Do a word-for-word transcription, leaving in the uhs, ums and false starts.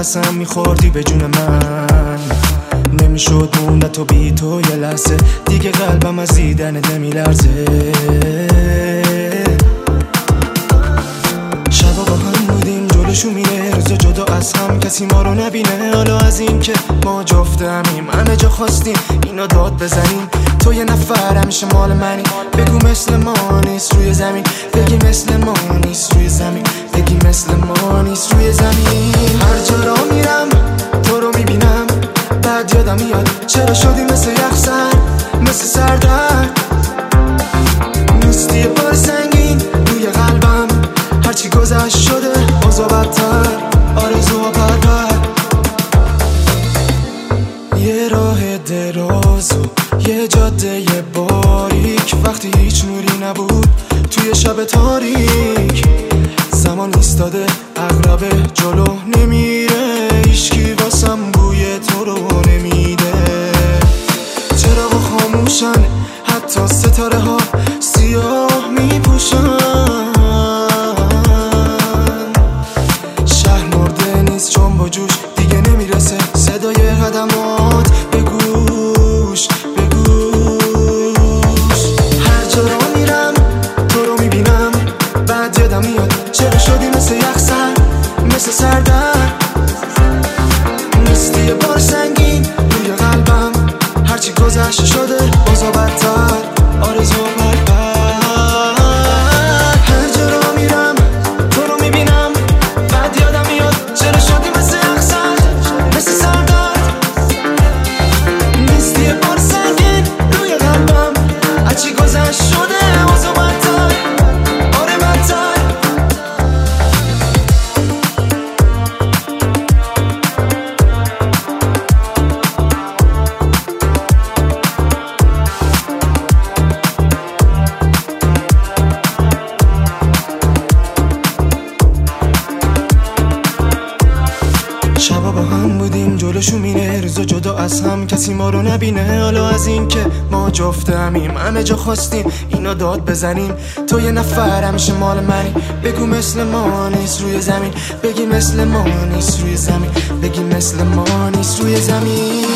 قسم میخوردی به جون من، نمیشد موند تو بی تو یه لحظه دیگه، قلبم از دیدنت نمیلرزه. شبا با هم بودیم جلوشو میره، روزا جدا از هم کسی ما رو نبینه. حالا از این که ما جفتمیم همه جا خواستیم اینا داد بزنیم، تو یه نفر همیشه مال منی. بگو مثل ما نیست روی زمین، بگی مثل ما نیست روی زمین، بگی مثل ما نیست روی زمین. هر جا را میرم تو رو میبینم، بعد یادم میاد چرا شدی مثل یخزن، مثل سردرد. نیستی بار سنگین روی قلبم، هرچی گذشت شده اوضاع بدتر، آرزوها پرپر. یه راه دراز و یه جاده باریک، وقتی هیچ نوری نبود توی شب تاریک. زمان ایستاده عقربه جلو نمیره، هیچکی واسم بوی تو رو نمیده. چراغ خاموشن حتی ستاره ها سیاه میپوشن، شهر مرده نیست چون با جوش دیگه نمیرسه صدای قدمات به گوش به گوش. هر جا را میرم تو رو میبینم، بعد یادم میاد چرا شدی مثل یخزن، مثل سردرد. نیستی یه بار سنگین روی قلبم، هرچی گذشته شده اوضاع بدتر، آرزو پرپر. هر جا را میرم تو رو میبینم، بعد یادم میاد چرا شدی مثل یخزن، مثل سردرد. نیستی یه بار سنگین روی قلبم، هرچی گذشته شده اوضاع بدتر، آره بدتر. شبا با هم بودیم جلوشو میره، روزا جدا از هم کسی ما رو نبینه. حالا از این که ما جفتمیم همه جا خواستیم اینا داد بزنیم، تو یه نفر همیشه مال منی. بگو مثل ما نیست روی زمین، بگی مثل ما نیست روی زمین، بگی مثل ما نیست روی زمین.